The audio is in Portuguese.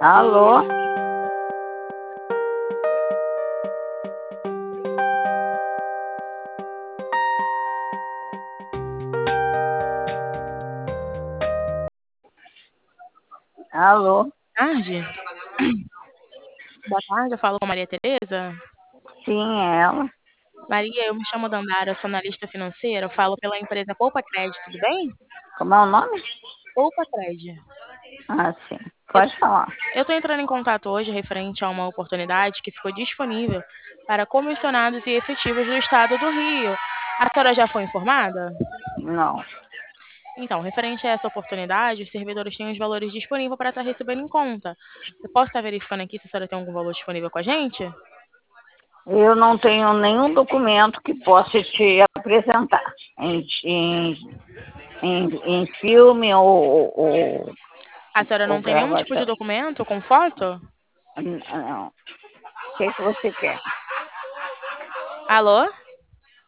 Alô? Alô? Tarde? Boa tarde, eu falo com Maria Tereza. Sim, é ela. Maria, eu me chamo Dandara, eu sou analista financeira, eu falo pela empresa Poupa Crédito, tudo bem? Como é o nome? Poupa Crédito. Ah, sim. Eu Pode falar. estou entrando em contato hoje referente a uma oportunidade que ficou disponível para comissionados e efetivos do estado do Rio. A senhora já foi informada? Não. Então, referente a essa oportunidade, os servidores têm os valores disponíveis para estar recebendo em conta. Eu posso estar verificando aqui se a senhora tem algum valor disponível com a gente? Eu não tenho nenhum documento que possa te apresentar em filme A senhora ou não tem nenhum tipo de gravação. documento com foto? Não. O que você quer? Alô?